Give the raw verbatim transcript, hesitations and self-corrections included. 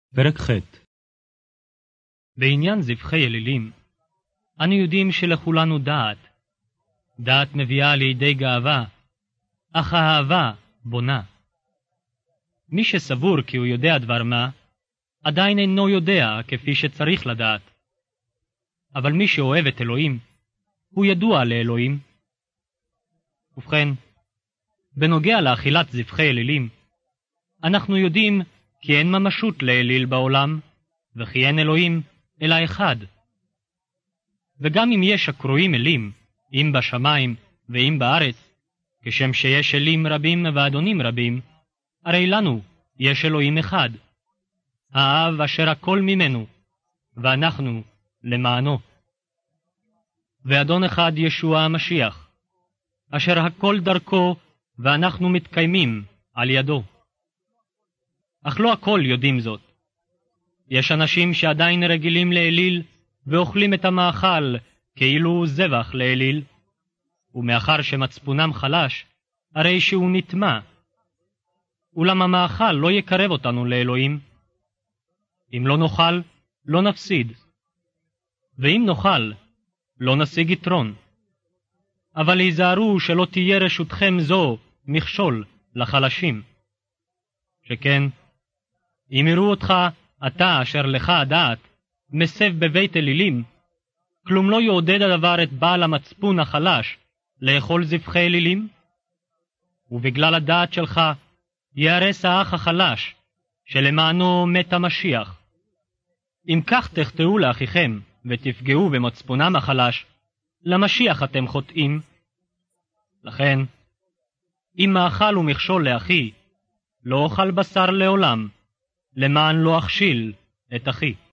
פרק ח'. בעניין זבחי אלילים, אנו יודעים שלכולנו דעת. דעת מביאה לידי גאווה, אך האהבה בונה. מי שסבור כי הוא יודע דבר מה, עדיין אינו יודע כפי שצריך לדעת. אבל מי שאוהב את אלוהים, הוא ידוע לאלוהים. ובכן, בנוגע לאכילת זבחי אלילים, אנחנו יודעים כי אין ממשות לאליל בעולם, וכי אין אלוהים אלא אחד. וגם אם יש הקרואים אלים, אם בשמיים ואם בארץ, כשם שיש אלים רבים ואדונים רבים, הרי לנו יש אלוהים אחד, האב אשר הכל ממנו, ואנחנו למענו. ואדון אחד ישוע המשיח, אשר הכל דרכו ואנחנו מתקיימים על ידו. אך לא הכל יודעים זאת. יש אנשים שעדיין רגילים לאליל ואוכלים את המאכל כאילו זבח לאליל, ומאחר שמצפונם חלש, הרי שהוא נטמע. אולם המאכל לא יקרב אותנו לאלוהים. אם לא נאכל, לא נפסיד. ואם נאכל, לא נשיג יתרון. אבל היזהרו שלא תהיה רשותכם זו מכשול לחלשים. שכן, אם יראו אותך, אתה אשר לך הדעת, מסב בבית אלילים, כלום לא יעודד הדבר את בעל המצפון החלש לאכול זבחי אלילים? ובגלל הדעת שלך יהרס האח החלש, שלמענו מת המשיח. אם כך תחטאו לאחיכם ותפגעו במצפונם החלש, למשיח אתם חוטאים. לכן, אם מאכל ומכשול לאחי, לא אוכל בשר לעולם, למען לא אכשיל את אחי.